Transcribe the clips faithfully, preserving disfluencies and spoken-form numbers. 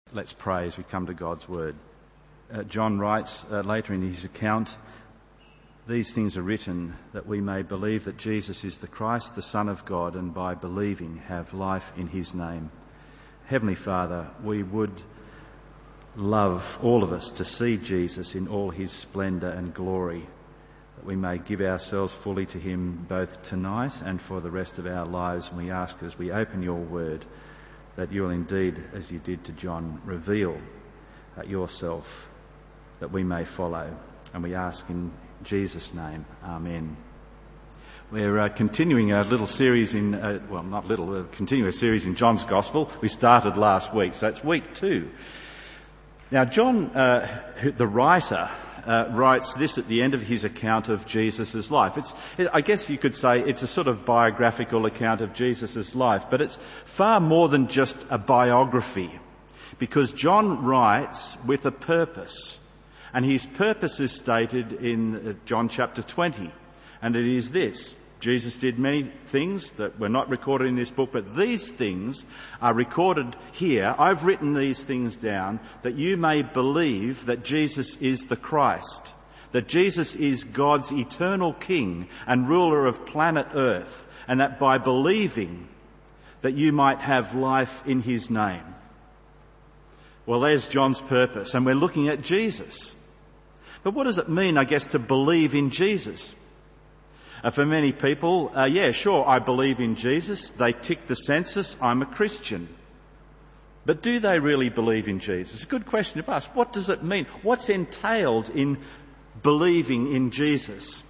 Let's pray as we come to God's word. Uh, John writes uh, later in his account, "These things are written that we may believe that Jesus is the Christ, the Son of God, and by believing have life in his name." Heavenly Father, we would love, all of us, to see Jesus in all his splendour and glory, that we may give ourselves fully to him both tonight and for the rest of our lives. And we ask as we open your word that you'll indeed, as you did to John, reveal uh, yourself that we may follow. And we ask in Jesus' name, amen. We're uh, continuing a little series in, uh, well, not little, we're continuing a series in John's Gospel. We started last week, so it's week two. Now, John, uh, the writer, uh, writes this at the end of his account of Jesus' life. It's, it, I guess you could say it's a sort of biographical account of Jesus' life, but it's far more than just a biography, because John writes with a purpose, and his purpose is stated in John chapter twenty, and it is this: Jesus did many things that were not recorded in this book, but these things are recorded here. I've written these things down that you may believe that Jesus is the Christ, that Jesus is God's eternal King and ruler of planet Earth, and that by believing that you might have life in his name. Well, there's John's purpose, and we're looking at Jesus. But what does it mean, I guess, to believe in Jesus? Uh, for many people, uh, yeah, sure, I believe in Jesus. They tick the census, I'm a Christian. But do they really believe in Jesus? Good question to ask. What does it mean? What's entailed in believing in Jesus?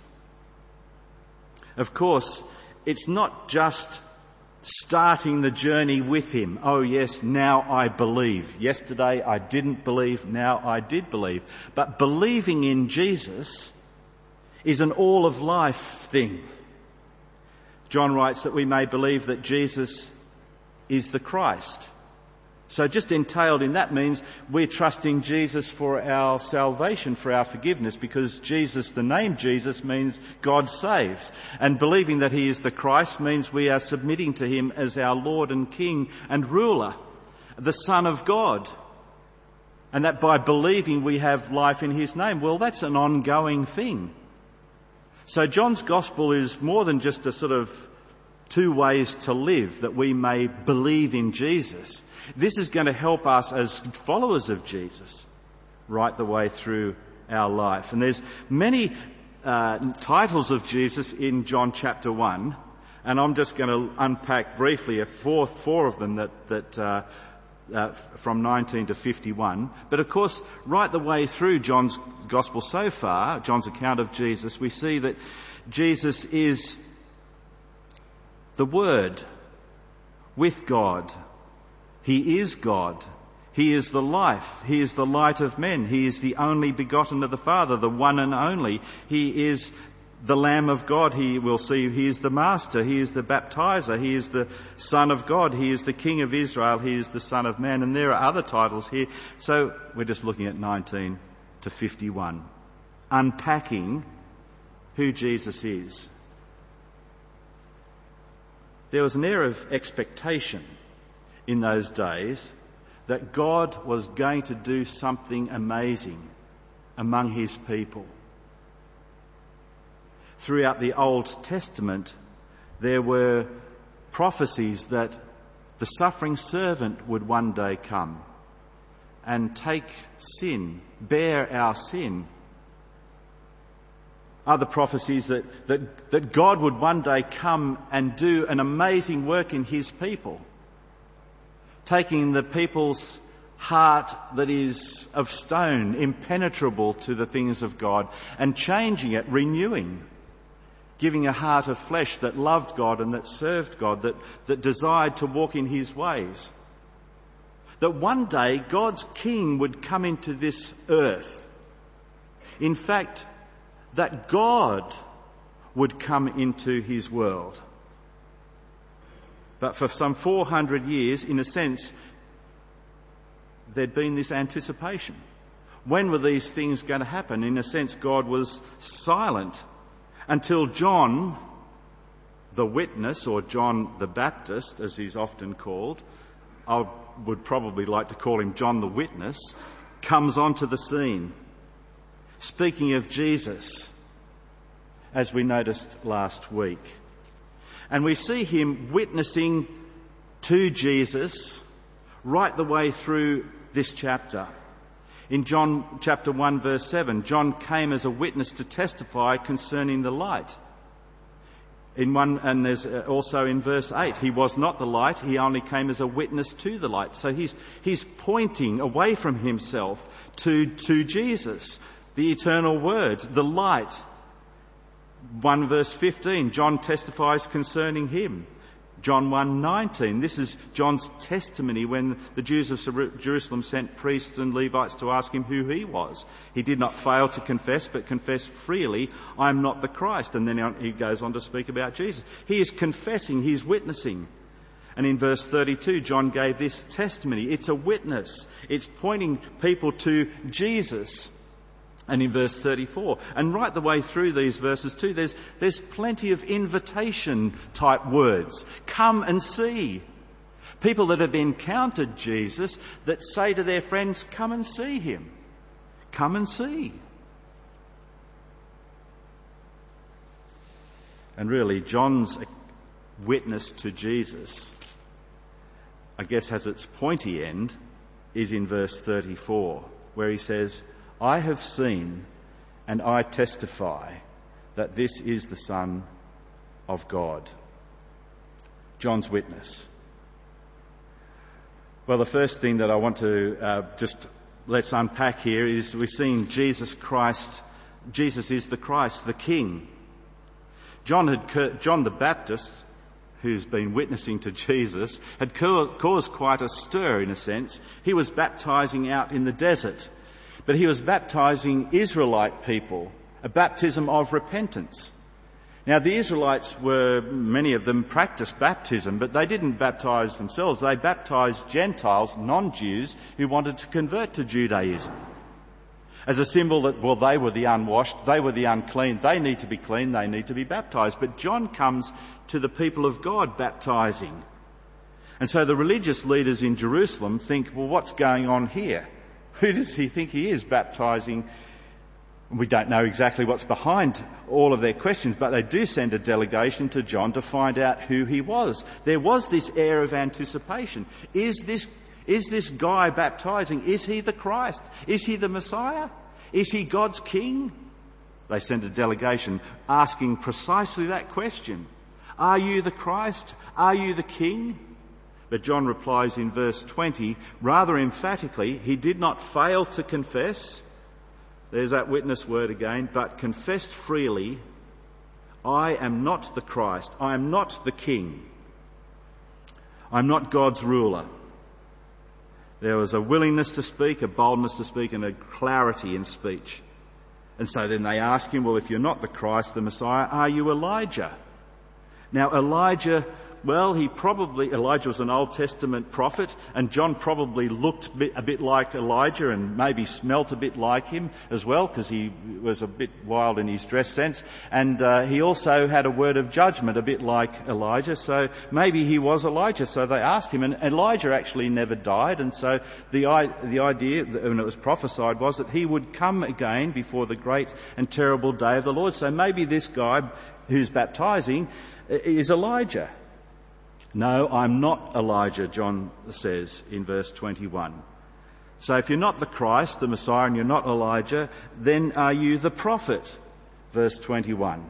Of course, it's not just starting the journey with him. Oh yes, now I believe. Yesterday I didn't believe, now I did believe. But believing in Jesus is an all-of-life thing. John writes that we may believe that Jesus is the Christ. So just entailed in that means we're trusting Jesus for our salvation, for our forgiveness, because Jesus, the name Jesus, means God saves. And believing that he is the Christ means we are submitting to him as our Lord and King and ruler, the Son of God. And that by believing we have life in his name. Well, that's an ongoing thing. So John's Gospel is more than just a sort of two ways to live, that we may believe in Jesus. This is going to help us as followers of Jesus right the way through our life. And there's many uh, titles of Jesus in John chapter one, and I'm just going to unpack briefly a four, four of them that, that uh, Uh, from nineteen to fifty-one. But of course, right the way through John's Gospel so far, John's account of Jesus, we see that Jesus is the Word with God. He is God. He is the life. He is the light of men. He is the only begotten of the Father, the one and only. He is the Lamb of God. He will see, he is the Master, he is the Baptizer, he is the Son of God, he is the King of Israel, he is the Son of Man. And there are other titles here. So we're just looking at nineteen to fifty-one, unpacking who Jesus is. There was an air of expectation in those days that God was going to do something amazing among his people. Throughout the Old Testament, there were prophecies that the suffering servant would one day come and take sin, bear our sin. Other prophecies that, that, that God would one day come and do an amazing work in his people, taking the people's heart that is of stone, impenetrable to the things of God, and changing it, renewing, giving a heart of flesh that loved God and that served God, that, that desired to walk in his ways. That one day God's King would come into this earth. In fact, that God would come into his world. But for some four hundred years, in a sense, there'd been this anticipation. When were these things going to happen? In a sense, God was silent until John, the witness, or John the Baptist, as he's often called, I'll would probably like to call him John the Witness, comes onto the scene, speaking of Jesus, as we noticed last week. And we see him witnessing to Jesus right the way through this chapter. In John chapter one verse seven, John came as a witness to testify concerning the light. In one, and there's also in verse eight, he was not the light, he only came as a witness to the light. So he's, he's pointing away from himself to, to Jesus, the eternal word, the light. one verse fifteen, John testifies concerning him. John one nineteen, this is John's testimony when the Jews of Jerusalem sent priests and Levites to ask him who he was. He did not fail to confess, but confessed freely, I am not the Christ. And then he goes on to speak about Jesus. He is confessing, he is witnessing. And in verse thirty-two, John gave this testimony. It's a witness. It's pointing people to Jesus. And in verse thirty-four, and right the way through these verses too, there's, there's plenty of invitation type words. Come and see. People that have encountered Jesus that say to their friends, come and see him. Come and see. And really, John's witness to Jesus, I guess has its pointy end, is in verse thirty-four, where he says, I have seen and I testify that this is the Son of God. John's witness. Well, the first thing that I want to uh, just let's unpack here is we're seeing Jesus Christ. Jesus is the Christ, the King. John had John the Baptist, who's been witnessing to Jesus, had caused quite a stir in a sense. He was baptizing out in the desert. But he was baptizing Israelite people, a baptism of repentance. Now the Israelites were, many of them practiced baptism, but they didn't baptize themselves. They baptized Gentiles, non-Jews, who wanted to convert to Judaism. As a symbol that, well, they were the unwashed, they were the unclean, they need to be clean, they need to be baptized. But John comes to the people of God baptizing. And so the religious leaders in Jerusalem think, well, what's going on here? Who does he think he is baptizing? We don't know exactly what's behind all of their questions, but they do send a delegation to John to find out who he was. There was this air of anticipation. Is this, is this guy baptizing, is he the Christ? Is he the Messiah? Is he God's King? They send a delegation asking precisely that question. Are you the Christ? Are you the King? But John replies in verse twenty, rather emphatically, he did not fail to confess, there's that witness word again, but confessed freely, I am not the Christ, I am not the King, I'm not God's ruler. There was a willingness to speak, a boldness to speak, and a clarity in speech. And so then they ask him, well, if you're not the Christ, the Messiah, are you Elijah? Now Elijah, well, he probably, Elijah was an Old Testament prophet, and John probably looked a bit, a bit like Elijah and maybe smelt a bit like him as well, because he was a bit wild in his dress sense. And uh, he also had a word of judgment a bit like Elijah, so maybe he was Elijah. So they asked him, and Elijah actually never died, and so the, the idea, when it was prophesied, was that he would come again before the great and terrible day of the Lord. So maybe this guy who's baptizing is Elijah. No, I'm not Elijah, John says in verse twenty-one. So if you're not the Christ, the Messiah, and you're not Elijah, then are you the prophet? Verse twenty-one.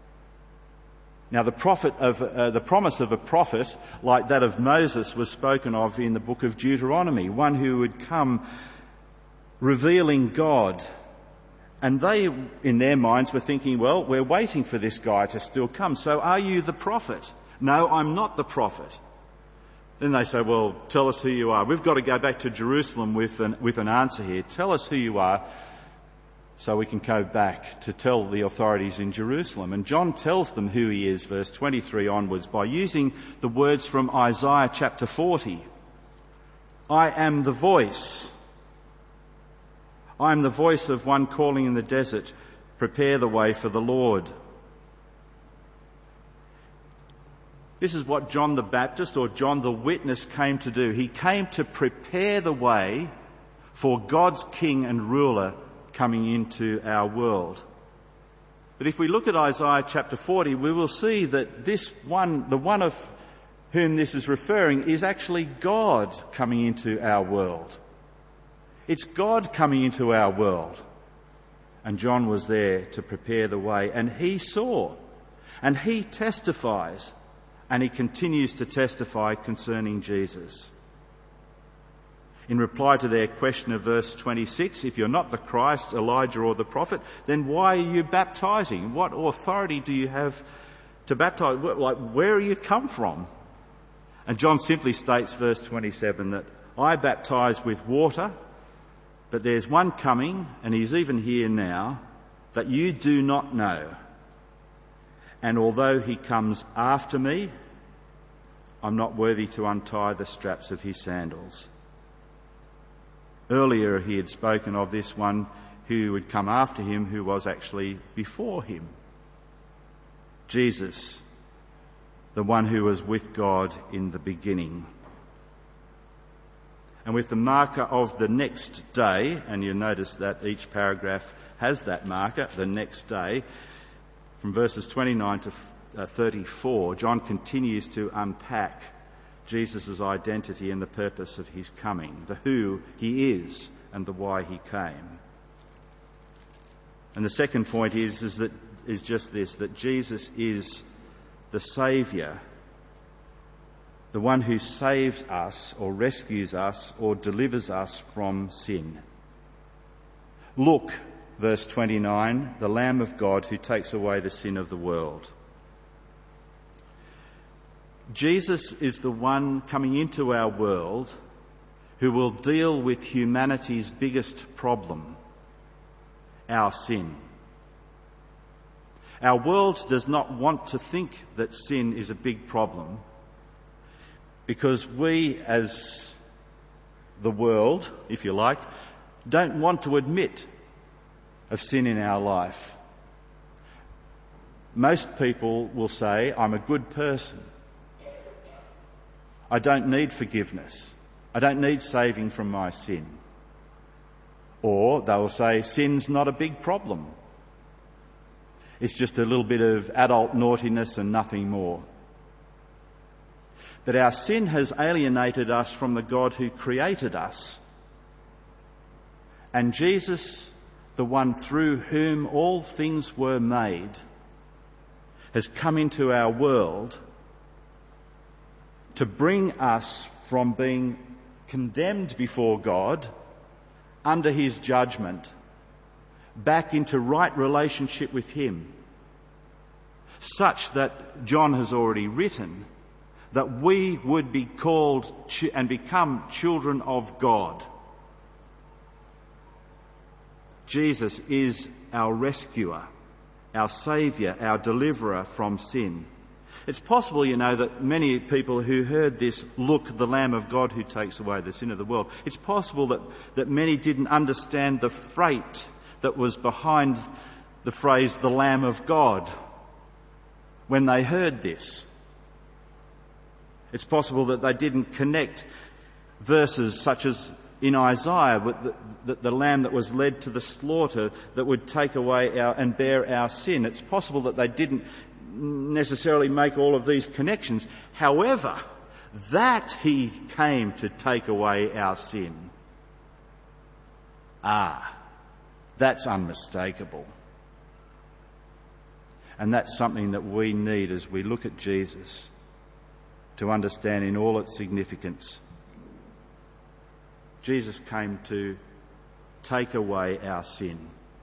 Now the prophet of, uh, the promise of a prophet like that of Moses was spoken of in the book of Deuteronomy, one who would come revealing God. And they, in their minds, were thinking, well, we're waiting for this guy to still come. So are you the prophet? No, I'm not the prophet. Then they say, well, tell us who you are. We've got to go back to Jerusalem with an, with an answer here. Tell us who you are so we can go back to tell the authorities in Jerusalem. And John tells them who he is, verse twenty-three onwards, by using the words from Isaiah chapter forty. I am the voice. I am the voice of one calling in the desert, prepare the way for the Lord. This is what John the Baptist or John the Witness came to do. He came to prepare the way for God's King and ruler coming into our world. But if we look at Isaiah chapter forty, we will see that this one, the one of whom this is referring, is actually God coming into our world. It's God coming into our world. And John was there to prepare the way, and he saw, and he testifies, and he continues to testify concerning Jesus. In reply to their question of verse twenty-six, if you're not the Christ, Elijah or the prophet, then why are you baptizing? What authority do you have to baptize? Like, where are you come from? And John simply states, verse twenty-seven, that I baptize with water, but there's one coming, and he's even here now, that you do not know. And although he comes after me, I'm not worthy to untie the straps of his sandals. Earlier he had spoken of this one who would come after him, who was actually before him. Jesus, the one who was with God in the beginning. And with the marker of the next day, and you'll notice that each paragraph has that marker, the next day, from verses twenty-nine to thirty-four, John continues to unpack Jesus' identity and the purpose of his coming, the who he is and the why he came. And the second point is, is that is just this, that Jesus is the Saviour, the one who saves us or rescues us or delivers us from sin. Look, verse twenty-nine, the Lamb of God who takes away the sin of the world. Jesus is the one coming into our world who will deal with humanity's biggest problem, our sin. Our world does not want to think that sin is a big problem because we, as the world, if you like, don't want to admit of sin in our life. Most people will say, I'm a good person. I don't need forgiveness. I don't need saving from my sin. Or they will say, sin's not a big problem. It's just a little bit of adult naughtiness and nothing more. But our sin has alienated us from the God who created us. And Jesus, the one through whom all things were made, has come into our world to bring us from being condemned before God under his judgment back into right relationship with him, such that John has already written that we would be called and become children of God. Jesus is our rescuer, our saviour, our deliverer from sin. It's possible, you know, that many people who heard this, look, the Lamb of God who takes away the sin of the world, it's possible that, that many didn't understand the freight that was behind the phrase, the Lamb of God, when they heard this. It's possible that they didn't connect verses such as in Isaiah, with the, the, the lamb that was led to the slaughter that would take away our and bear our sin. It's possible that they didn't necessarily make all of these connections. However, that he came to take away our sin, ah, that's unmistakable. And that's something that we need as we look at Jesus to understand in all its significance. Jesus came to take away our sin.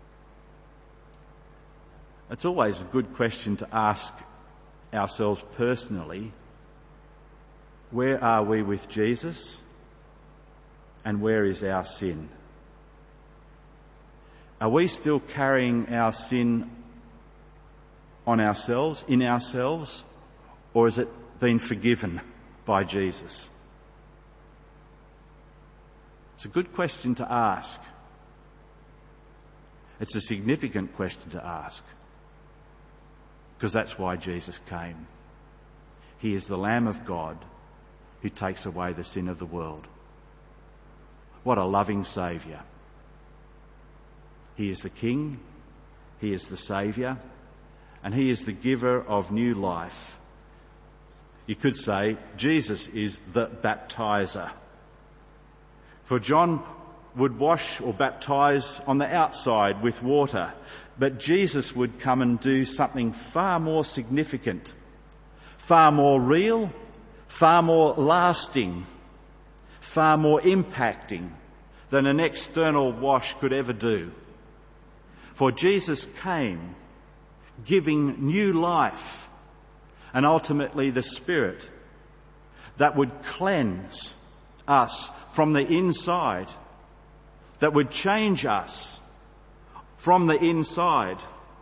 It's always a good question to ask ourselves personally, where are we with Jesus and where is our sin? Are we still carrying our sin on ourselves, in ourselves, or has it been forgiven by Jesus? It's a good question to ask. It's a significant question to ask, because that's why Jesus came. He is the Lamb of God who takes away the sin of the world. What a loving Saviour. He is the King, he is the Saviour, and he is the giver of new life. You could say Jesus is the baptizer. For John would wash or baptize on the outside with water, but Jesus would come and do something far more significant, far more real, far more lasting, far more impacting than an external wash could ever do. For Jesus came giving new life and ultimately the Spirit that would cleanse us from the inside, that would change us from the inside.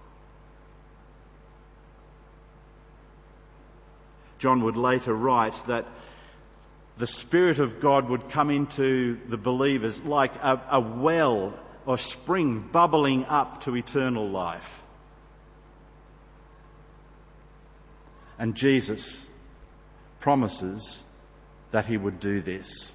John would later write that the Spirit of God would come into the believers like a, a well or spring bubbling up to eternal life. And Jesus promises that he would do this.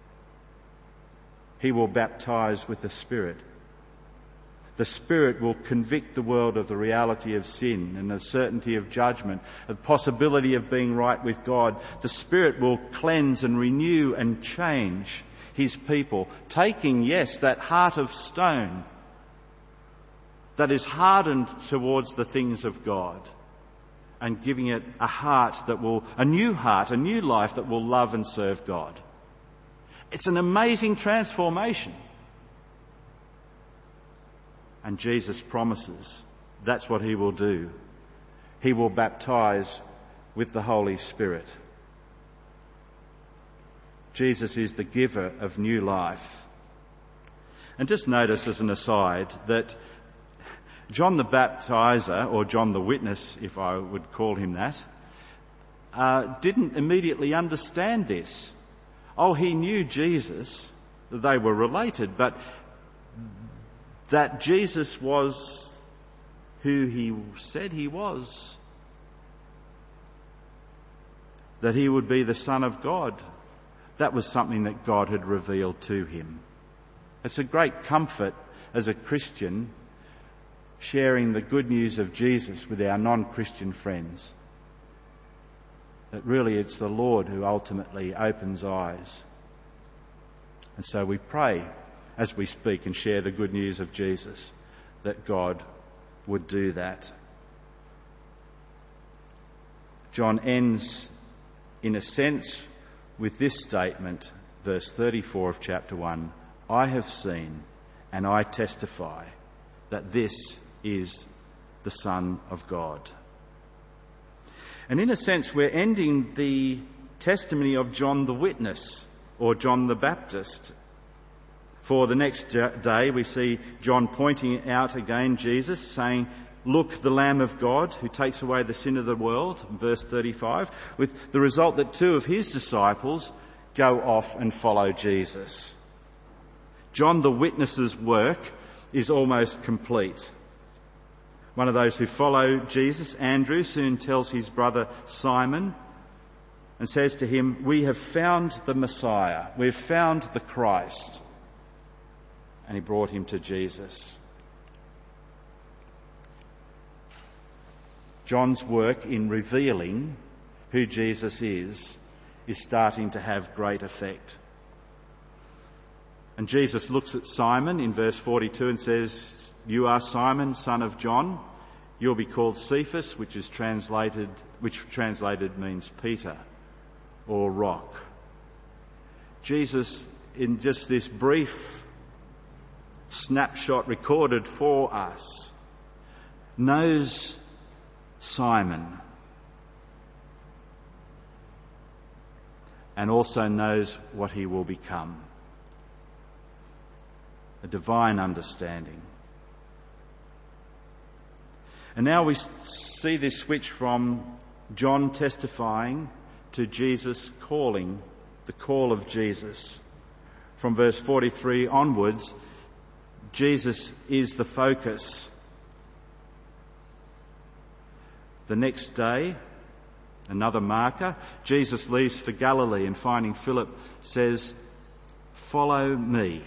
He will baptize with the Spirit. The Spirit will convict the world of the reality of sin and the certainty of judgment, the possibility of being right with God. The Spirit will cleanse and renew and change his people, taking, yes, that heart of stone that is hardened towards the things of God and giving it a heart that will, a new heart, a new life that will love and serve God. It's an amazing transformation. And Jesus promises that's what he will do. He will baptize with the Holy Spirit. Jesus is the giver of new life. And just notice as an aside that John the Baptizer, or John the Witness, if I would call him that, uh, didn't immediately understand this. Oh, he knew Jesus, they were related, but that Jesus was who he said he was, that he would be the Son of God, that was something that God had revealed to him. It's a great comfort as a Christian sharing the good news of Jesus with our non-Christian friends. That really it's the Lord who ultimately opens eyes. And so we pray as we speak and share the good news of Jesus that God would do that. John ends, in a sense, with this statement, verse thirty-four of chapter one, I have seen and I testify that this is the Son of God. And in a sense, we're ending the testimony of John the Witness, or John the Baptist. For the next day, we see John pointing out again Jesus, saying, look, the Lamb of God who takes away the sin of the world, verse thirty-five, with the result that two of his disciples go off and follow Jesus. John the Witness's work is almost complete. One of those who follow Jesus, Andrew, soon tells his brother Simon and says to him, we have found the Messiah, we've found the Christ. And he brought him to Jesus. John's work in revealing who Jesus is is starting to have great effect. And Jesus looks at Simon in verse forty-two and says, you are Simon, son of John. You'll be called Cephas, which is translated, which translated means Peter or rock. Jesus, in just this brief snapshot recorded for us, knows Simon and also knows what he will become. A divine understanding. And now we see this switch from John testifying to Jesus calling, the call of Jesus. From verse forty-three onwards, Jesus is the focus. The next day, Another marker, Jesus leaves for Galilee and finding Philip says, "Follow me.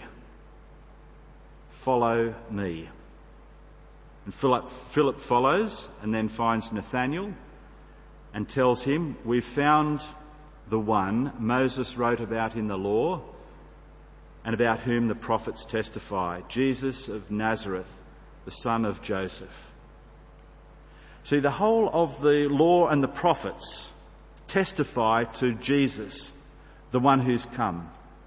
Follow me." And Philip, Philip follows and then finds Nathanael and tells him, "We've found the one Moses wrote about in the law and about whom the prophets testify, Jesus of Nazareth, the son of Joseph." See, the whole of the law and the prophets testify to Jesus, the one who's come.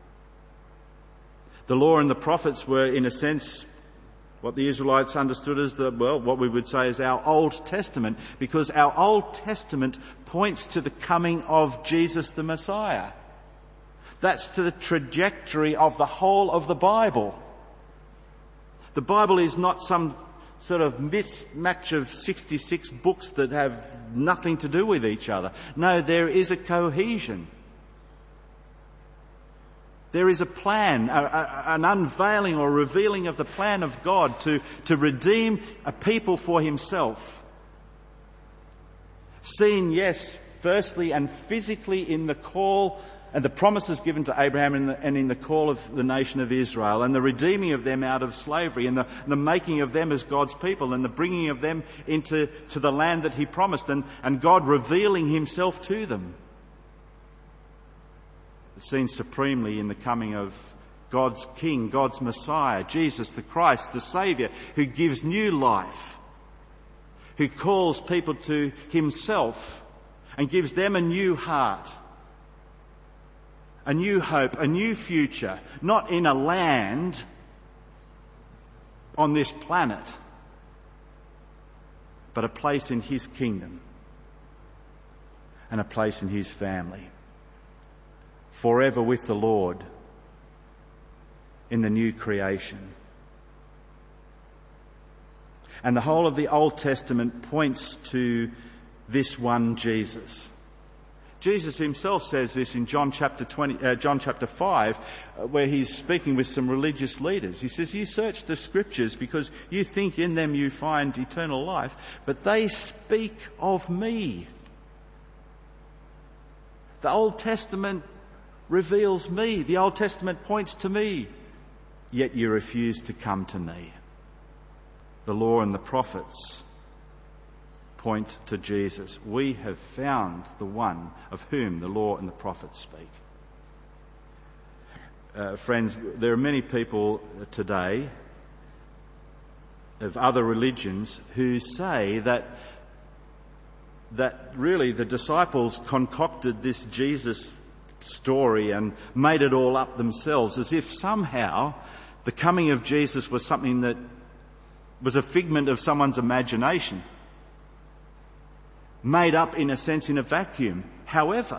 The law and the prophets were, in a sense, what the Israelites understood as the, well, what we would say is our Old Testament, because our Old Testament points to the coming of Jesus the Messiah. That's the trajectory of the whole of the Bible. The Bible is not some sort of mismatch of sixty-six books that have nothing to do with each other. No, there is a cohesion. There is a plan, a, a, an unveiling or revealing of the plan of God to, to redeem a people for himself. Seen, yes, firstly and physically in the call and the promises given to Abraham and, the, and in the call of the nation of Israel, and the redeeming of them out of slavery, and the, and the making of them as God's people, and the bringing of them into to the land that he promised, and, and God revealing himself to them. It's seen supremely in the coming of God's King, God's Messiah, Jesus the Christ, the Saviour, who gives new life, who calls people to himself and gives them a new heart, a new hope, a new future, not in a land on this planet, but a place in his kingdom and a place in his family. Forever with the Lord in the new creation. And the whole of the Old Testament points to this one Jesus. Jesus himself says this in John chapter twenty, uh, John chapter five, uh, where he's speaking with some religious leaders. He says, "You search the scriptures because you think in them you find eternal life, but they speak of me. The Old Testament reveals me. The Old Testament points to me. Yet you refuse to come to me." The law and the prophets point to Jesus. We have found the one of whom the law and the prophets speak. Uh, friends, there are many people today of other religions who say that that really the disciples concocted this Jesus story and made it all up themselves, as if somehow the coming of Jesus was something that was a figment of someone's imagination, made up in a sense in a vacuum. However,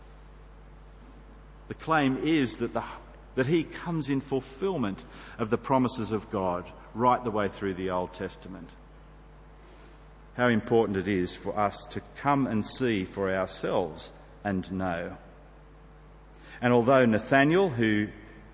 the claim is that the, that he comes in fulfilment of the promises of God right the way through the Old Testament. How important it is for us to come and see for ourselves and know. And although Nathanael, who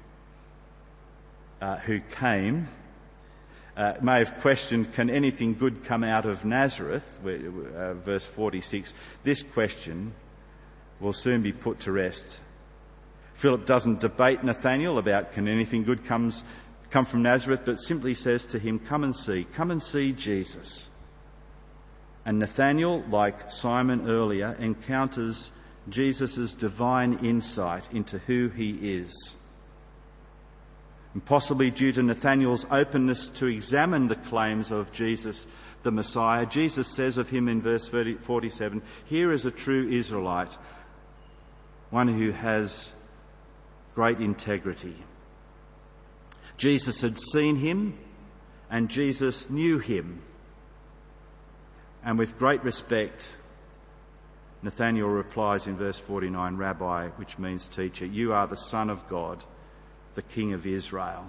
uh, who came, uh, may have questioned, can anything good come out of Nazareth, uh, verse forty-six, this question will soon be put to rest. Philip doesn't debate Nathanael about can anything good comes come from Nazareth, but simply says to him, come and see, come and see Jesus. And Nathanael, like Simon earlier, encounters Jesus' divine insight into who he is. And possibly due to Nathanael's openness to examine the claims of Jesus the Messiah, Jesus says of him in verse forty-seven, "Here is a true Israelite, one who has great integrity." Jesus had seen him and Jesus knew him. And with great respect, Nathanael replies in verse forty-nine, "Rabbi," which means teacher, "you are the Son of God, the King of Israel."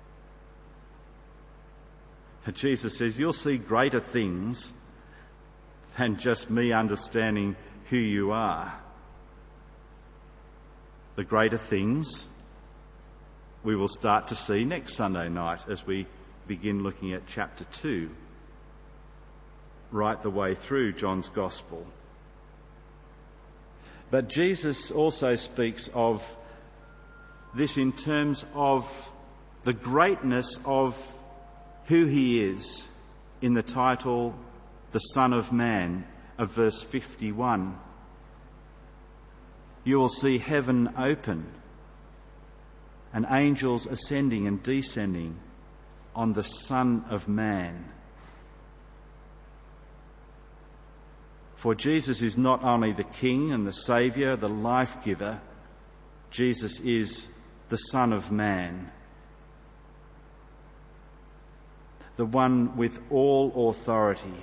And Jesus says, you'll see greater things than just me understanding who you are. The greater things we will start to see next Sunday night as we begin looking at chapter two, right the way through John's Gospel. But Jesus also speaks of this in terms of the greatness of who he is in the title, the Son of Man, of verse fifty-one. You will see heaven open and angels ascending and descending on the Son of Man. For Jesus is not only the King and the Saviour, the life-giver, Jesus is the Son of Man, the one with all authority.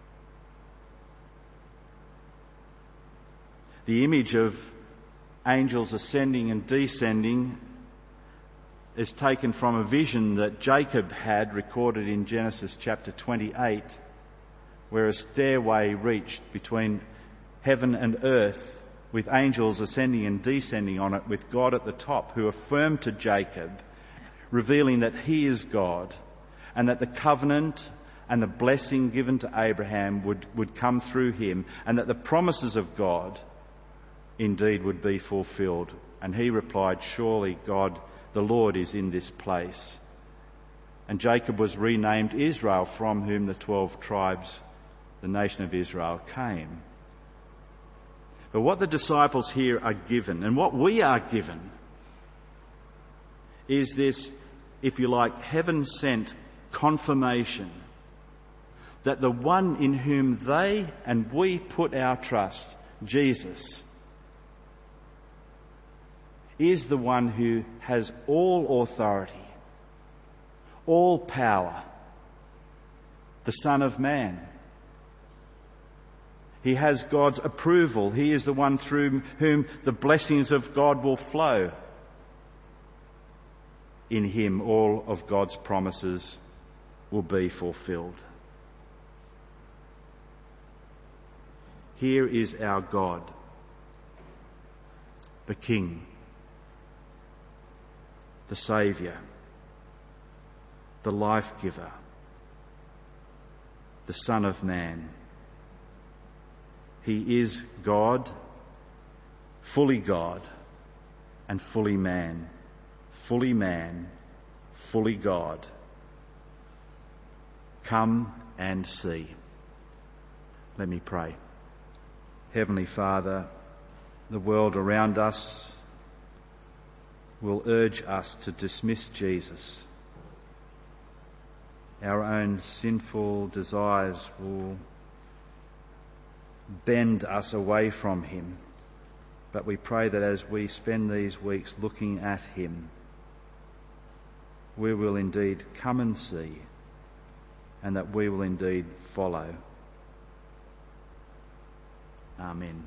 The image of angels ascending and descending is taken from a vision that Jacob had recorded in Genesis chapter twenty-eight, where a stairway reached between heaven and earth with angels ascending and descending on it, with God at the top, who affirmed to Jacob, revealing that he is God and that the covenant and the blessing given to Abraham would, would come through him, and that the promises of God indeed would be fulfilled. And he replied, surely God, the Lord, is in this place. And Jacob was renamed Israel, from whom the twelve tribes, the nation of Israel, came. But what the disciples here are given, and what we are given, is this, if you like, heaven-sent confirmation that the one in whom they and we put our trust, Jesus, is the one who has all authority, all power, the Son of Man. He has God's approval. He is the one through whom the blessings of God will flow. In him, all of God's promises will be fulfilled. Here is our God, the King, the Saviour, the life-giver, the Son of Man. He is God, fully God, and fully man, fully man, fully God. Come and see. Let me pray. Heavenly Father, the world around us will urge us to dismiss Jesus. Our own sinful desires will bend us away from him. But we pray that as we spend these weeks looking at him, we will indeed come and see, and that we will indeed follow. Amen.